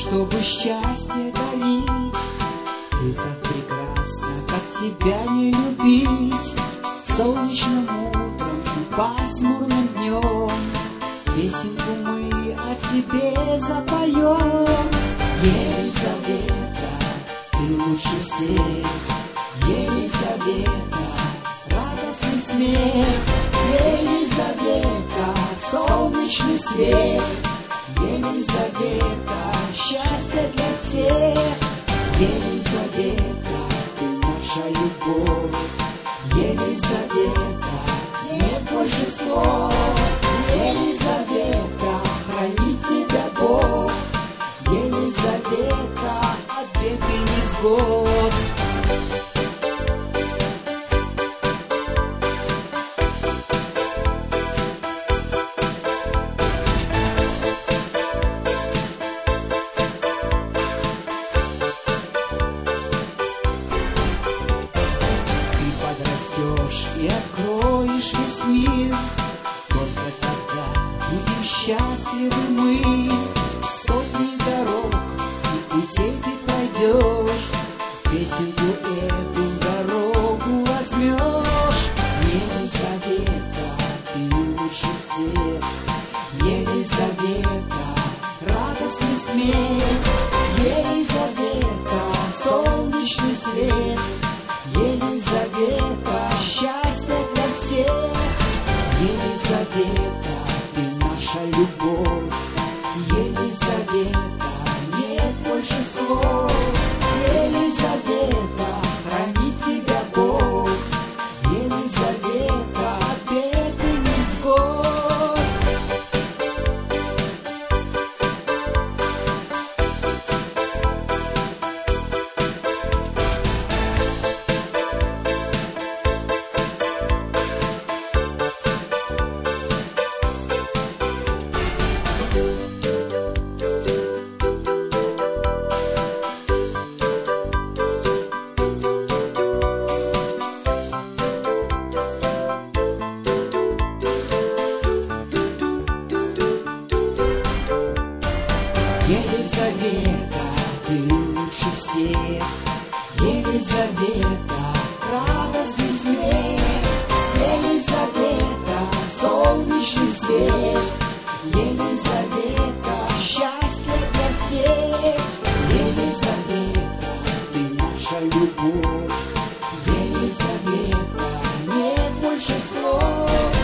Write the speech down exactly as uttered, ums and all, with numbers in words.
чтобы счастье дарить. Ты так прекрасна, как тебя не любить. Солнечным утром и пасмурным днем песенку мы о тебе запоем. Елизавета, ты лучше всех. Елизавета, радостный смех. Елизавета, солнечный свет. Елизавета, счастье для всех. Елизавета, ты наша любовь. Елизавета, нет больше слов. Елизавета, хранит тебя Бог. Елизавета, от бед и невзгод. И откроешь весь мир. Только тогда будем счастливы мы. Сотни дорог и путей ты пройдешь, песенку эту дорогу возьмешь. Елизавета, ты лучше всех. Елизавета, радостный смех. Елизавета, солнечный свет. Елизавета, счастье для всех. Елизавета, ты наша любовь. Елизавета, нет больше слов. Елизавета, хранит тебя Бог. Елизавета, от бед и невзгод. Елизавета, ты лучше всех. Елизавета, радостный смех. Елизавета, солнечный свет. Елизавета, счастье для всех. Елизавета, ты наша любовь. Елизавета, нет больше слов.